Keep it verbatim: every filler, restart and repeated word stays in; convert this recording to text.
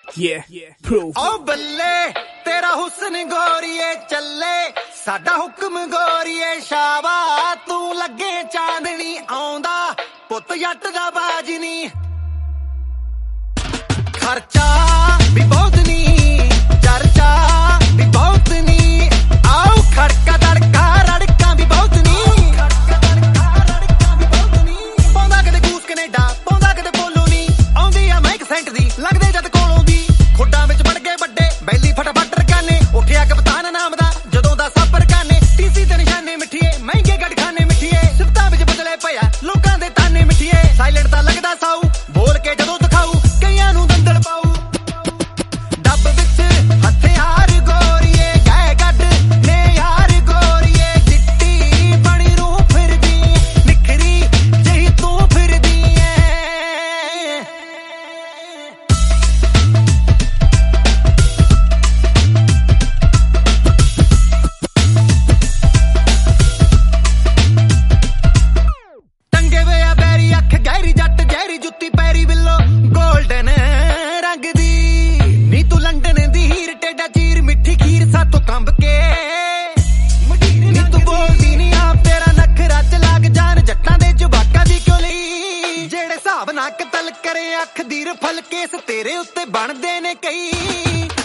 Yeah, proof. ओ बल्ले तेरा हुस्न गोरिए चले साडा हुक्म गोरिए शावा तू लगे चांदनी आउंदा पुत जट दा बाज नी खर्चा भी बहुत नी चर्चा भी बहुत नी आओ खड़का तड़का रड़का भी बहुत नी पौंदा कदे कूस कनेडा पौंदा कदे बोलो नी आउंदी आ मैं एक सेंट दी लगदे जद कोलों दी खुड्डां विच बड़ गए बड्डे बैली फटाफट रकाने उठिया कप्तान नाम दा जदों दा सफर काने टीसी ते निशाने मिठिए महंगे गड़खाने मिठिए सिफतां विच बदले पिया लोकां दे ताने मिठिए साइलेंट दा लगदा साऊ बोल के जदों दिखाऊ कईयां नूं दंदल पाऊ डब विच हथियार गोरीए गए गड ने यार गोरीए चिट्टी बड़ी रूह फिरदी निखरी जही तू फिरदी ऐ टंगे वे आ बैरी अख गहरी जट जहरी जुत्ती पैरी बिल्लो गोल्डन रंग दी नी तू लंडन दी हीर टेडा चीर मिठी खीर साथों कंब के नी तू बोलदी नी आप तेरा नखरा च लाग जान जट्टां दे जवाकां दी क्यों लई जेड़े हिसाब नाल कतल करे अख दी रफल केस तेरे उत्ते बनदे ने कई